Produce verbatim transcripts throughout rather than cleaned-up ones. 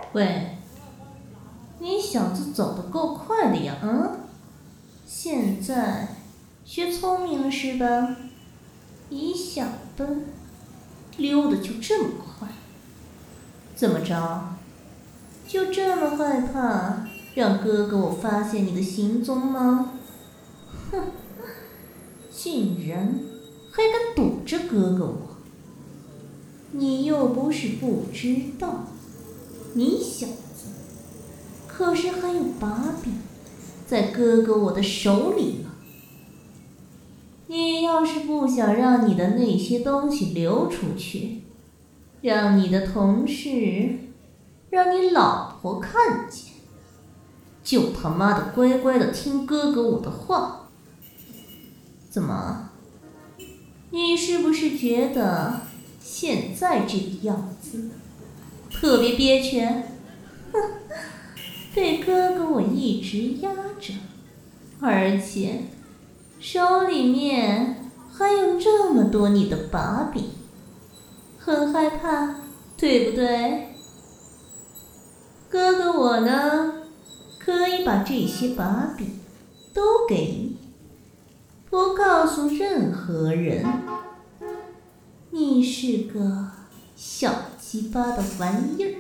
喂，你小子走得够快的呀，嗯？现在学聪明了是吧？一下奔，溜得就这么快？怎么着？就这么害怕让哥哥我发现你的行踪吗？哼，竟然还敢堵着哥哥我！你又不是不知道，你小子可是还有把柄在哥哥我的手里呢。你要是不想让你的那些东西流出去，让你的同事，让你老婆看见，就他妈的乖乖的听哥哥我的话。怎么？你是不是觉得现在这个样子特别憋屈？哼，被哥哥我一直压着，而且手里面还有这么多你的把柄，很害怕，对不对？哥哥我呢，可以把这些把柄都给你，不告诉任何人。你是个小鸡巴的玩意儿，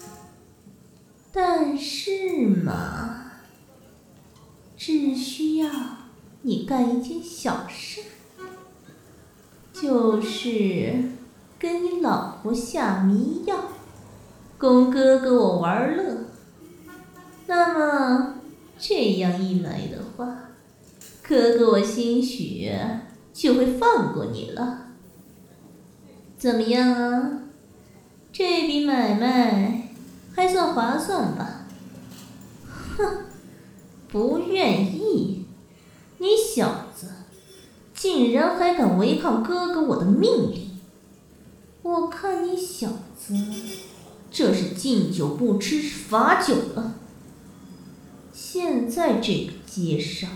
但是嘛，只需要你干一件小事，就是跟你老婆下迷药，供哥哥我玩乐。那么这样一来的话，哥哥我兴许就会放过你了。怎么样啊？这笔买卖还算划算吧？哼，不愿意？你小子竟然还敢违抗哥哥我的命令！我看你小子这是敬酒不吃罚酒了。现在这个街上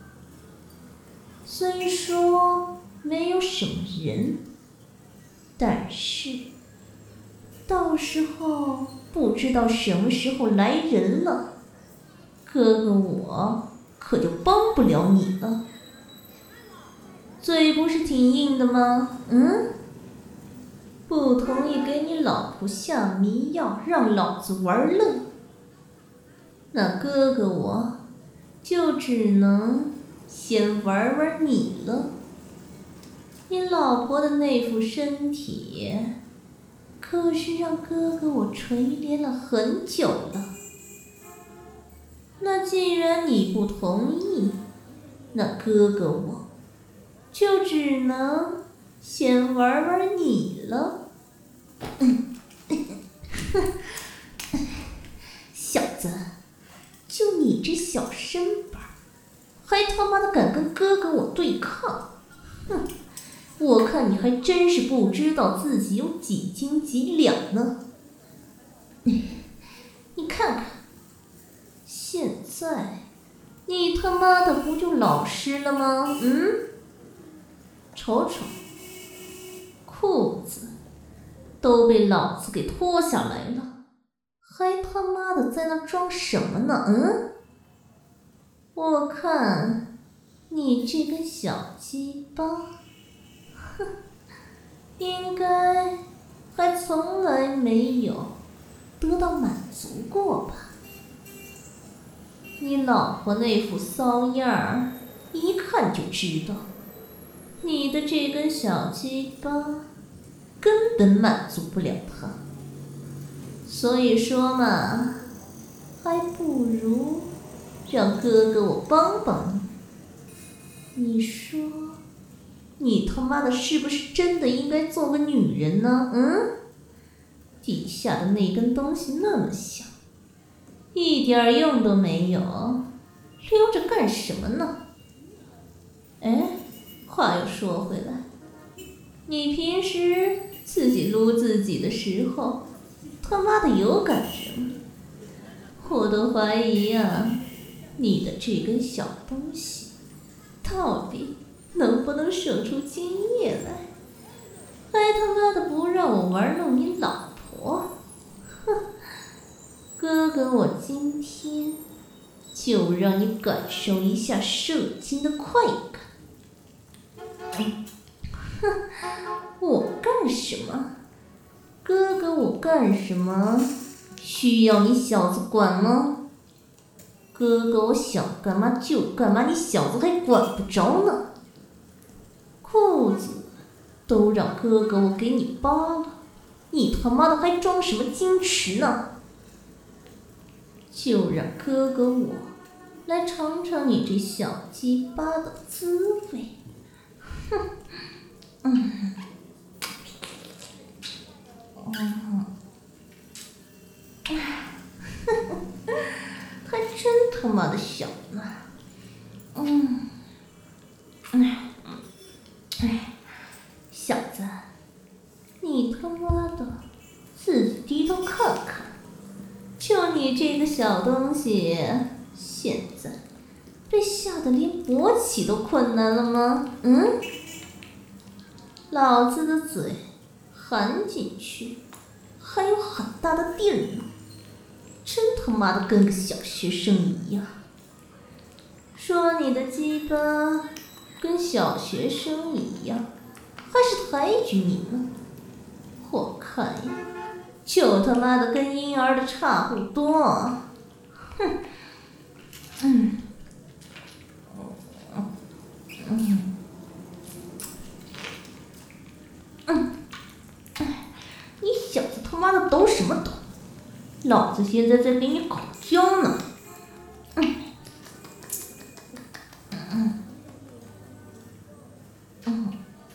虽说没有什么人，但是到时候不知道什么时候来人了，哥哥我可就帮不了你了。嘴不是挺硬的吗？嗯？不同意给你老婆下迷药，让老子玩乐，那哥哥我就只能先玩玩你了。你老婆的那副身体可是让哥哥我垂怜了很久了。那既然你不同意，那哥哥我就只能先玩玩你了。小子，就你这小身板，还他妈的敢跟哥哥我对抗？哼！我看你还真是不知道自己有几斤几两呢。你看看，现在你他妈的不就老实了吗？嗯？瞅瞅，裤子都被老子给脱下来了，还他妈的在那装什么呢？嗯？我看你这根小鸡巴，哼，应该还从来没有得到满足过吧？你老婆那副骚样儿，一看就知道，你的这根小鸡巴根本满足不了她。所以说嘛，还不如让哥哥我帮帮你。你说你他妈的是不是真的应该做个女人呢？嗯？底下的那根东西那么小，一点用都没有，留着干什么呢？哎，话又说回来，你平时自己撸自己的时候，他妈的有感觉吗？我都怀疑啊，你的这根小东西到底能不能生出精液来？还他妈的不让我玩弄你老婆！哼， 哥，我今天就让你感受一下射精的快感。哼，我干什么？哥哥，我干什么？需要你小子管吗？哥哥，我想干嘛就干嘛，你小子还管不着呢。裤子都让哥哥我给你扒了，你他妈的还装什么矜持呢？就让哥哥我来尝尝你这小鸡巴的滋味。哼，嗯，嗯，还真他妈的小呢。嗯，哎，哎，小子，你他妈的自己低头看看，就你这个小东西，现在被吓得连勃起都困难了吗？嗯？老子的嘴含进去还有很大的地儿呢，真他妈的跟个小学生一样。说你的鸡巴跟小学生一样，还是抬举你呢？我看呀，就他妈的跟婴儿的差不多。哼，嗯，嗯，嗯，哎，你小子他妈的抖什么抖？老子现在在给你口交呢。嗯，嗯，嗯，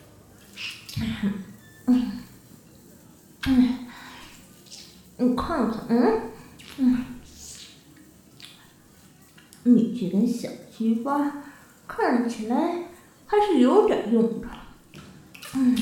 嗯，嗯，你看看，嗯，嗯，你这根小鸡巴看起来还是有点用的。嗯，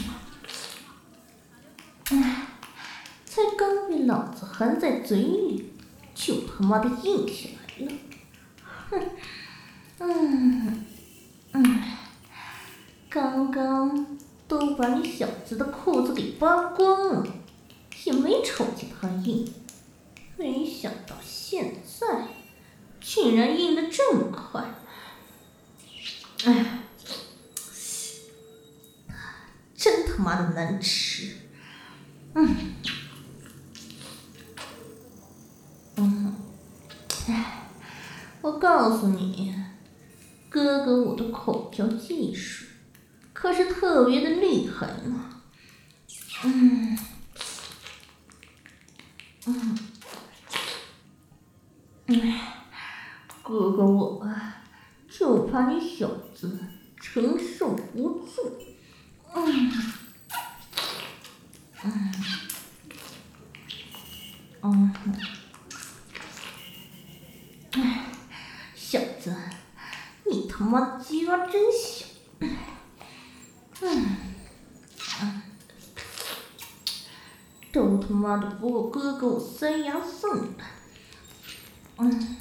哎，才刚被老子含在嘴里，就他妈的硬起来了。哼，嗯，嗯，刚刚都把你小子的裤子给扒光了，也没瞅见他硬，没想到现在竟然硬得这么快。哎，真他妈的难吃。嗯，嗯，哎，我告诉你，哥哥我的口交技术可是特别的厉害呢。嗯，嗯，哎，哥哥我啊，就怕你小子承受不住。嗯，嗯，嗯，哎，小子，你他妈鸡巴真小。嗯，嗯，都他妈的不够哥哥我塞牙缝的。嗯，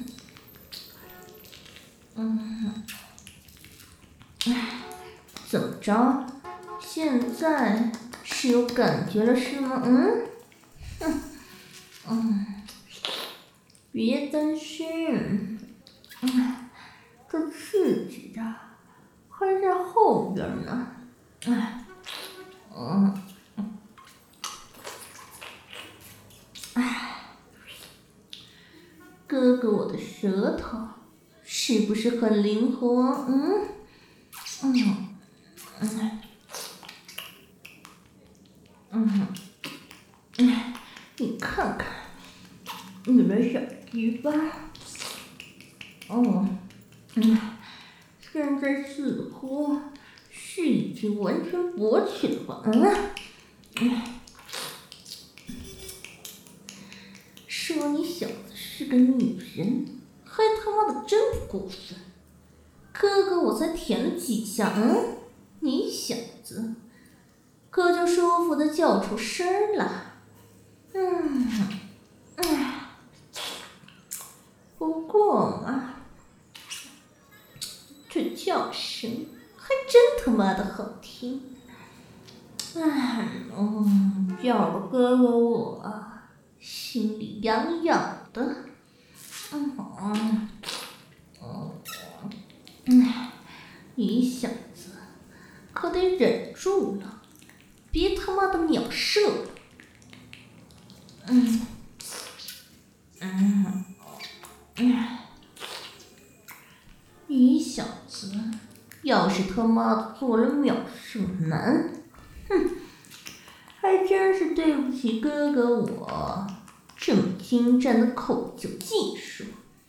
嗯，哎，怎么着？现在是有感觉了是吗？嗯，哼，嗯，别担心，嗯，这刺激的还在后边呢。哎，嗯，哎，哥哥我的舌头是不是很灵活？嗯，嗯，嗯，嗯，嗯，你看看，你的小鸡巴，哦，嗯，现在似乎是已经完全勃起了吧？嗯，嗯，说你小子是个女人，还他妈的真不过分。哥哥我才舔了几下，嗯，你小子可就舒服的叫出声了。嗯，哎，不过嘛，这叫声还真他妈的好听。哎，嗯，叫的哥哥我心里痒痒的。 嗯嗯嗯嗯，你小子可得忍住了，别他妈的秒射了。嗯嗯嗯，你小子要是他妈的做了秒射男，哼，还真是对不起哥哥我这么精湛的口交技术。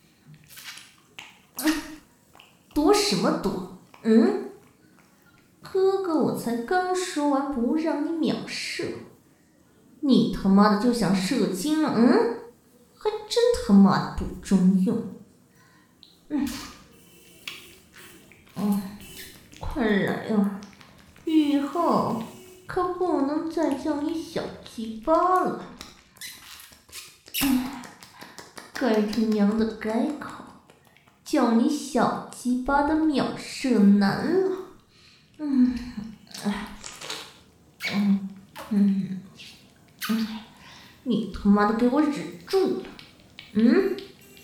嗯，躲什么躲？嗯，哥哥我才刚说完不让你秒射，你他妈的就想射精了？嗯，还真他妈的不中用。嗯，哦，快来啊！以后可不能再叫你小鸡巴了。嗯，该他娘的改口，叫你小鸡巴的秒射男了。嗯，嗯嗯嗯，你他妈的给我忍住了。嗯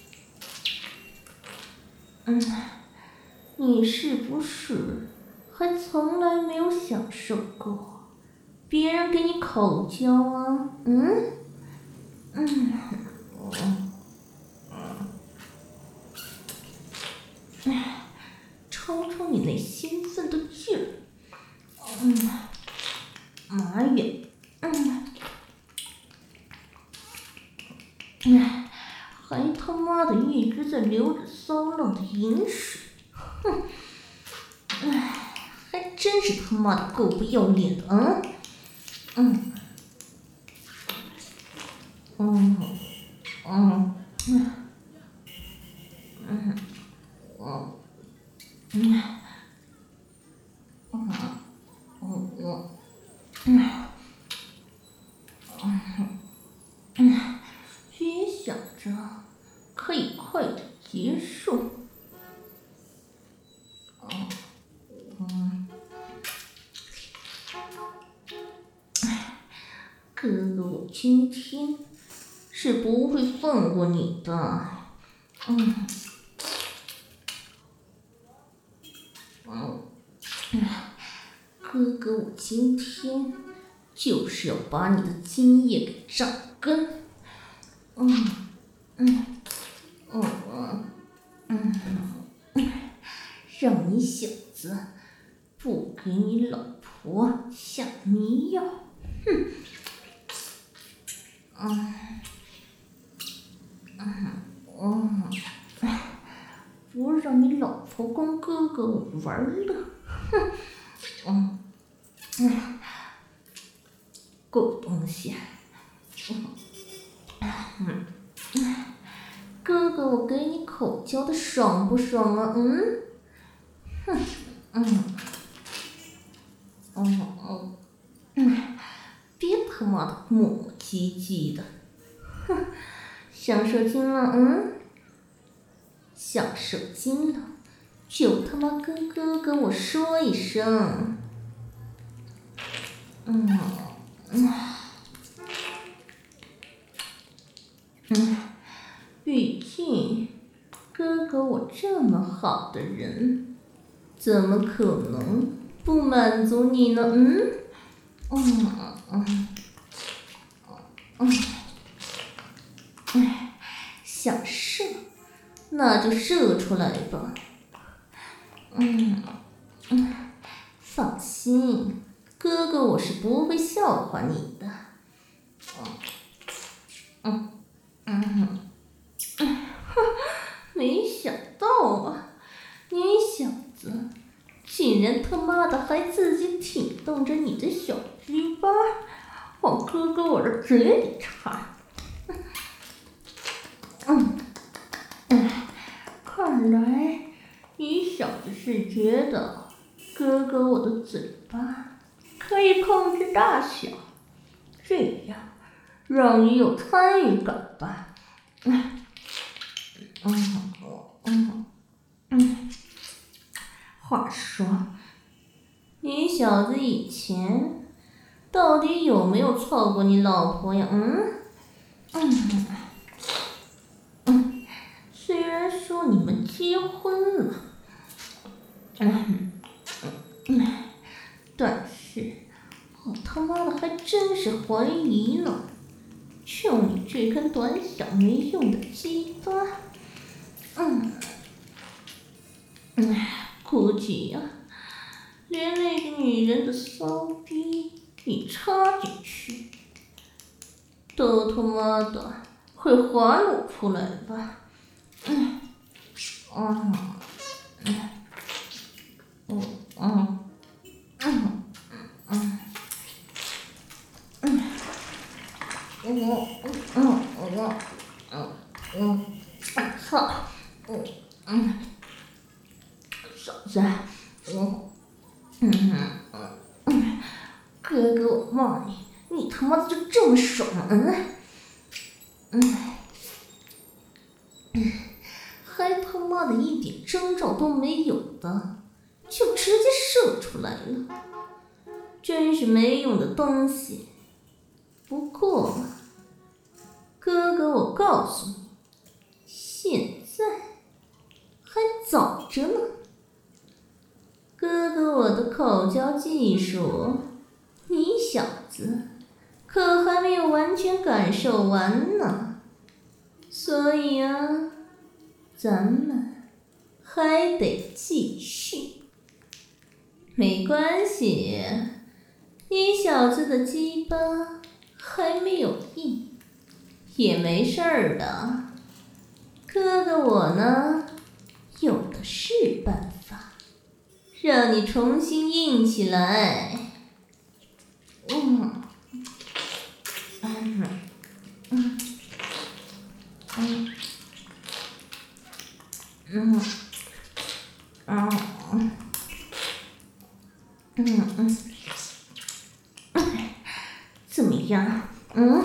嗯，你是不是还从来没有享受过别人给你口交啊？嗯嗯嗯嗯，瞅瞅你那兴奋的劲儿。嗯，妈呀，嗯嗯，还他妈的一直在流着骚浪的饮水。哼，哎，还真是他妈的够不要脸的啊！嗯，嗯，嗯，嗯，嗯，嗯，嗯，嗯，嗯，嗯，嗯，别想着可以快点结束。嗯，嗯，哥哥，我今天是不会放过你的。嗯，嗯，哥哥，我今天就是要把你的精液给榨干。嗯，嗯，嗯，嗯，嗯，让你小子不给你老婆下迷药。哼，嗯，嗯，嗯，不让你老婆跟哥哥我玩乐。哼，嗯，嗯，狗东西。嗯，嗯，哥哥我给你口交的爽不爽啊？嗯，哼，嗯，嗯，嗯，嗯，别他妈的磨磨唧唧的。哼，想射精了？嗯，想射精了就他妈跟哥哥我说一声。嗯，嗯，嗯，毕竟哥哥我这么好的人，怎么可能不满足你呢？嗯，嗯，嗯，嗯，哎，想射那就射出来吧。嗯，嗯，放心，哥哥我是不会笑话你的。嗯，嗯，嗯，哼，没想到啊，你小子竟然他妈的还自己挺动着你的小鸡巴往哥哥我的嘴里插。嗯，嗯，看来你小子是觉得哥哥我的嘴巴可以控制大小，这样让你有参与感吧。嗯，嗯，嗯，嗯，话说，你小子以前到底有没有操过你老婆呀？嗯，嗯，嗯， 结婚了。嗯嗯，但是我他妈的还真是怀疑呢，就你这根短小没用的鸡巴，嗯，嗯，估计呀、啊，连那个女人的骚逼你插进去，都他妈的会滑落出来吧？嗯，嗯，嗯，嗯，嗯，嗯，嗯。我嗯我嗯嗯操嗯嗯嫂子我嗯嗯嗯哥哥我骂你，你他妈的就这么爽吗？嗯嗯嗯，还他妈的一点征兆都没有的，就直接射出来了，真是没用的东西。不过，哥哥我告诉你，现在还早着呢。哥哥我的口交技术，你小子可还没有完全感受完呢。所以啊，咱们还得继续。没关系，你小子的鸡巴还没有硬，也没事儿的。哥哥我呢，有的是办法，让你重新硬起来。嗯，嗯，嗯，嗯，嗯，嗯，嗯，嗯，怎么样？嗯，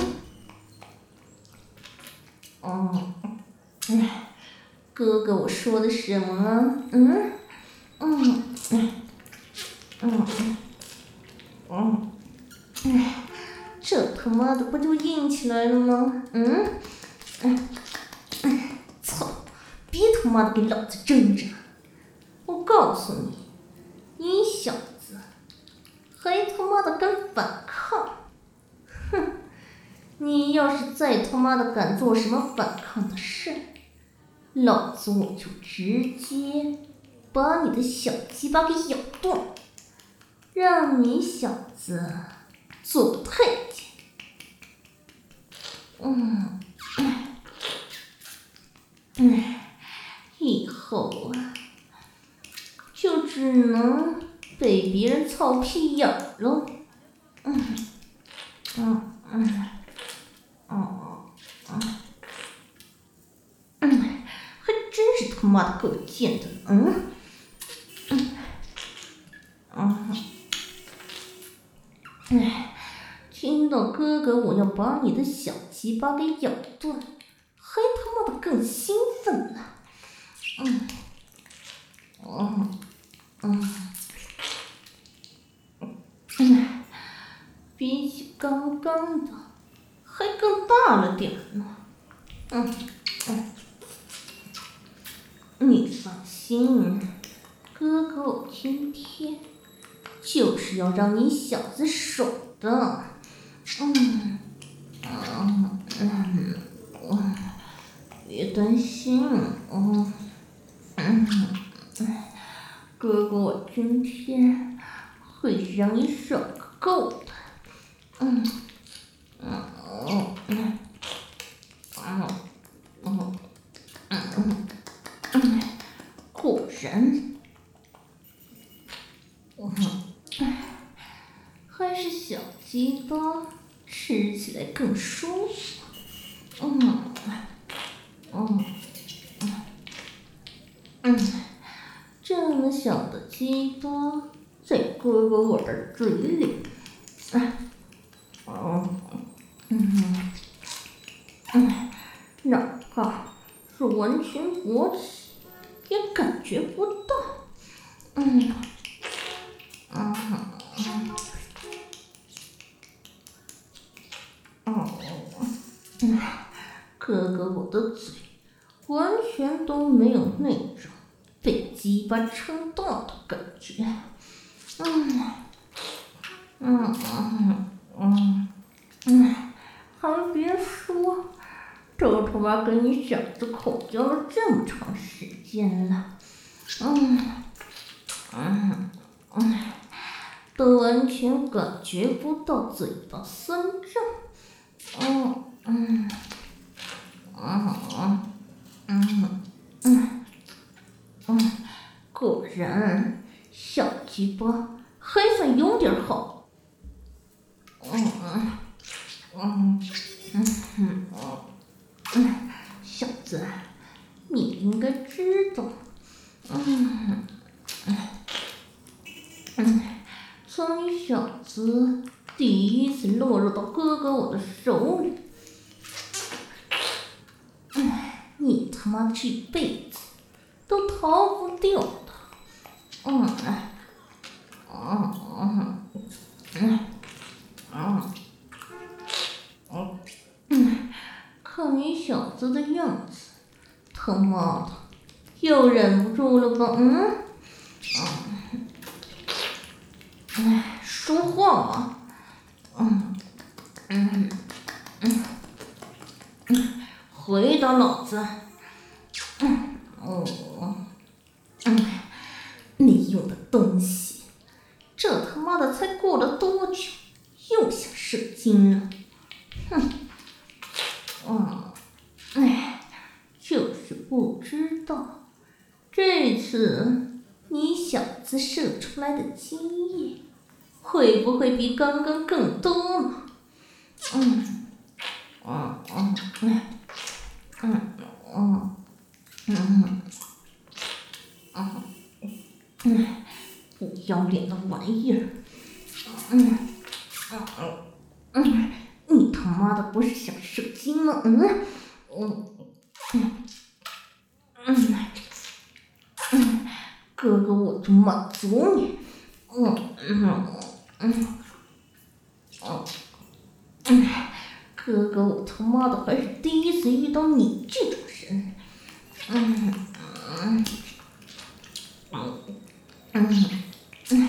哦，嗯，哥哥我说的什么？嗯，嗯，嗯，嗯，嗯，嗯，这他妈的不就硬起来了吗？嗯，嗯，嗯，操！别他妈的给老子挣扎！我告诉你，你小子还他妈的敢反抗！哼！你要是再他妈的敢做什么反抗的事，老子我就直接把你的小鸡巴给咬断，让你小子做太监。嗯，嗯，以后啊，就只能被别人操屁眼了。嗯，嗯，嗯，哦，嗯，嗯，还真是他妈的够贱的。嗯，嗯，嗯，哎，听到哥哥我要把你的小鸡巴给咬断，还他妈的更兴奋了。嗯，哦，嗯，嗯，比起刚刚的还更大了点呢。嗯，嗯，你放心，哥哥我今天就是要让你小子爽的。嗯，嗯，嗯，嗯，别担心，嗯，嗯，哥哥我今天会让你爽个够的。嗯，嗯，嗯，嗯，嗯，嗯，嗯，嗯，果然，嗯，还是小鸡巴吃起来更舒服。嗯，嗯，嗯，这么小的鸡巴在哥哥我的嘴里，哎，哦，嗯，嗯，哪怕是完全勃起，也感觉不到。嗯，嗯，嗯，哦，嗯，哥哥我的嘴完全都没有那种被鸡巴撑大的感觉。嗯嗯嗯嗯嗯，还别说，这他妈跟你小子口交了这么长时间了，嗯嗯嗯，都完全感觉不到嘴巴酸胀。嗯嗯嗯嗯嗯嗯嗯，果然小鸡巴还算有点好。嗯嗯嗯嗯嗯嗯，小子，你应该知道，嗯嗯嗯，从你小子第一次落入到哥哥我的手里，哎，你他妈这辈子都逃不掉的。嗯嗯嗯嗯嗯嗯嗯，看你小子的样子，他妈的又忍不住了吧？嗯嗯，哎，说话嘛。嗯嗯嗯嗯，回答老子。嗯哦嗯，你用的东西，这他妈的才过了多久，又想射精了？哼，嗯，哎，就是不知道这次你小子射出来的精液会不会比刚刚更多呢？嗯嗯嗯嗯嗯嗯嗯嗯嗯，不要脸的玩意儿！嗯嗯嗯，你他妈的不是想射精吗？嗯嗯嗯嗯嗯，哥哥我就满足你。嗯嗯嗯嗯嗯，哥哥我他妈的还是第一次遇到你这种人。嗯嗯嗯嗯嗯，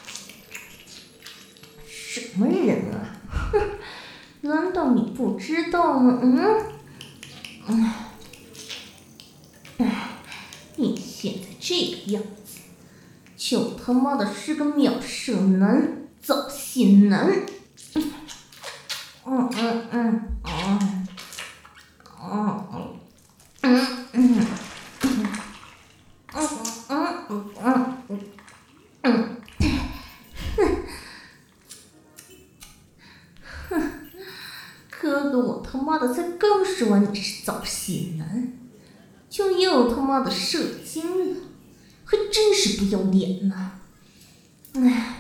什么人啊？哼，难道你不知道吗？嗯嗯，哎，你现在这个样子，就他妈的是个秒射男、早泄男。嗯嗯嗯嗯嗯嗯嗯嗯嗯嗯嗯嗯，哥哥我他妈的才刚说完你是早泄男，就又他妈的射精了，还真是不要脸呐！哎，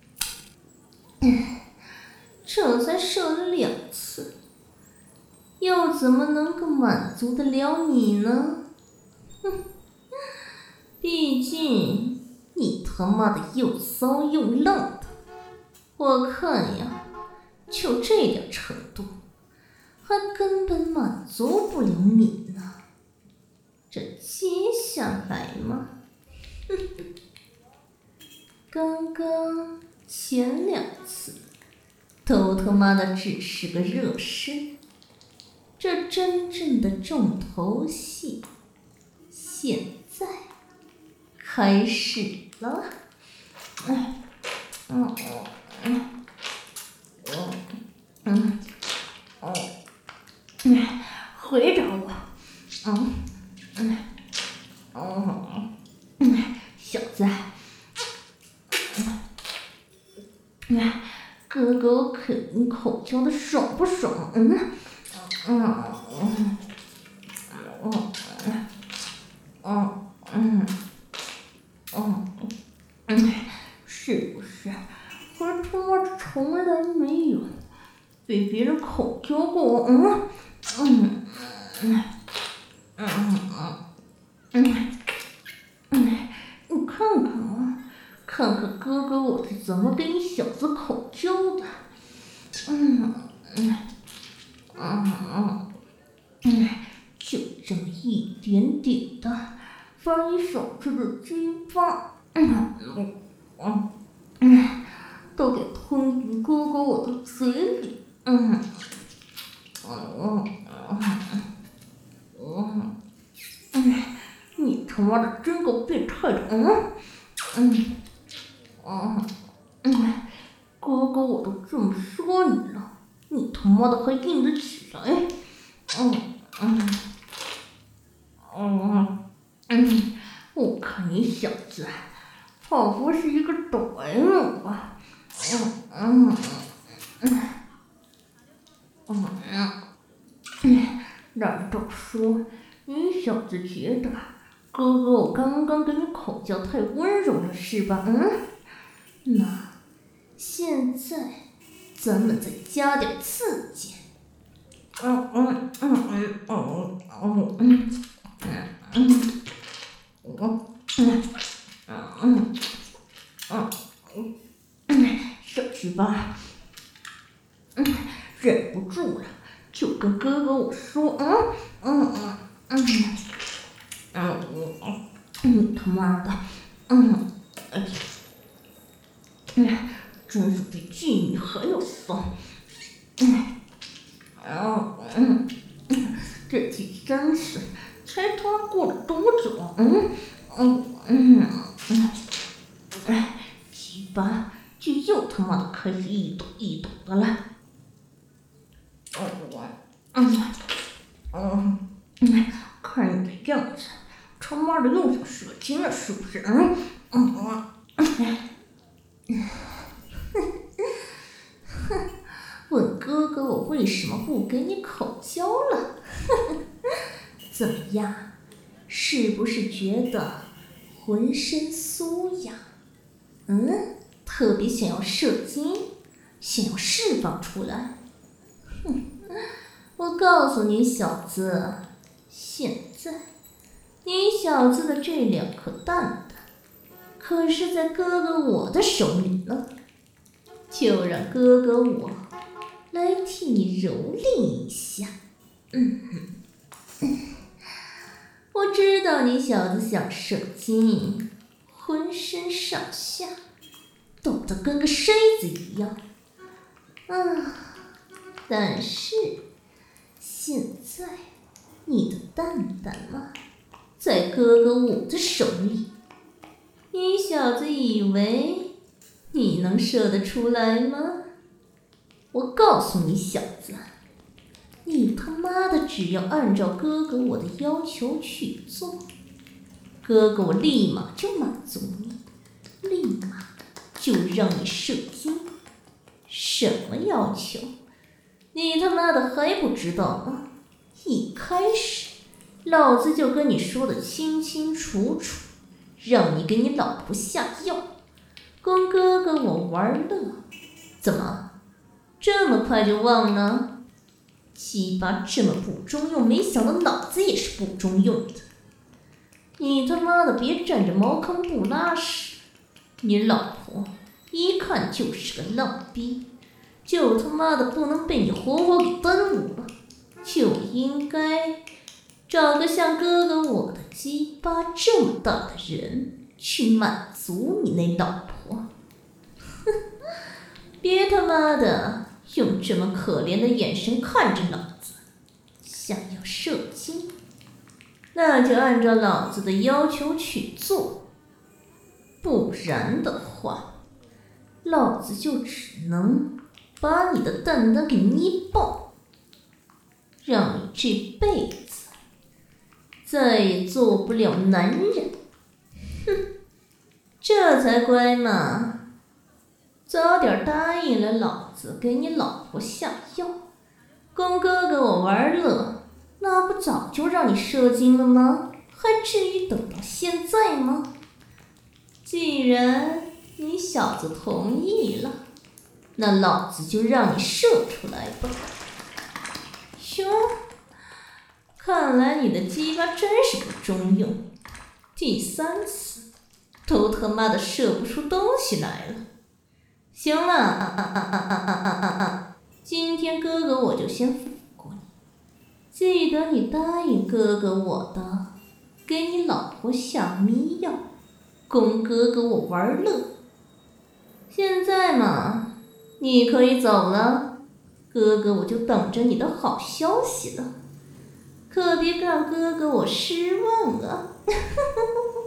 这才射了两次，又怎么能够满足得了你呢？哼，毕竟你他妈的又骚又浪的，我看呀，就这点程度，还根本满足不了你呢。这接下来嘛，哼哼，刚刚前两次都他妈的只是个热身，这真正的重头戏现在开始了。嗯嗯嗯嗯嗯嗯嗯，回答我。嗯嗯嗯嗯，小子，嗯，哥哥我啃你口交的爽不爽？嗯嗯嗯嗯嗯嗯嗯嗯，是不是？我他妈从来没有被别人口交过。嗯嗯嗯嗯嗯嗯嗯，你看看啊，看看哥哥我是怎么给你小子口交的。嗯嗯嗯嗯嗯，就这么一点点的把你小子的鸡巴，嗯嗯嗯，都给吞进哥哥我的嘴里，嗯嗯嗯嗯嗯，你他妈的真够变态的，嗯嗯嗯嗯，哥哥我都这么说你了，你他妈的还硬得起来？嗯嗯嗯嗯，我看你小子仿佛是一个抖 M 吧？嗯嗯嗯嗯嗯，难道说你小子觉得哥哥我刚刚跟你口交太温柔了是吧？嗯， 那现在咱们再加点刺激。 嗯嗯嗯嗯嗯嗯嗯嗯嗯嗯嗯嗯，小鸡巴，嗯，忍不住了，就跟哥哥我说，嗯嗯嗯嗯嗯嗯，你他妈的，嗯，哎，嗯，真是比妓女还要骚，嗯，嗯嗯嗯，这第三次才他妈过了多久？嗯嗯嗯嗯，哎，鸡巴就又他妈的开始一抖一抖的了。嗯嗯嗯，看你的样子，他妈的又想射精了是不是？嗯嗯嗯嗯， 问哥哥我为什么不给你口交了？怎么样？是不是觉得浑身酥痒？嗯，特别想要射精，想要释放出来？哼，我告诉你小子，现在你小子的这两颗蛋蛋，可是在哥哥我的手里呢，就让哥哥我来替你蹂躏一下。嗯嗯，我知道你小子想射精，浑身上下抖得跟个筛子一样。啊，但是现在你的蛋蛋嘛，在哥哥我的手里，你小子以为你能射得出来吗？我告诉你小子，你他妈的只要按照哥哥我的要求去做，哥哥我立马就满足你，立马就让你射精。什么要求？你他妈的还不知道吗？一开始老子就跟你说的清清楚楚，让你给你老婆下药，供哥哥我玩乐。怎么这么快就忘了？鸡巴这么不中用，没想到老子也是不中用的。你他妈的别占着茅坑不拉屎！你老婆一看就是个浪逼，就他妈的不能被你活活给耽误了，就应该找个像哥哥我的鸡巴这么大的人去满足你那老婆。哼，别他妈的用这么可怜的眼神看着老子，想要射精，那就按照老子的要求去做，不然的话，老子就只能把你的蛋蛋给捏爆，让你这辈子再也做不了男人。哼，这才乖嘛！早点答应了老子，给你老婆下药，供哥哥我玩乐，那不早就让你射精了吗？还至于等到现在吗？既然你小子同意了，那老子就让你射出来吧。哟，看来你的鸡巴真是不中用，第三次都他妈的射不出东西来了。行了，啊啊啊啊啊啊啊啊！今天哥哥我就先放过你，记得你答应哥哥我的， 给你老婆下迷药，供哥哥我玩乐。现在嘛，你可以走了，哥哥我就等着你的好消息了，可别让哥哥我失望啊！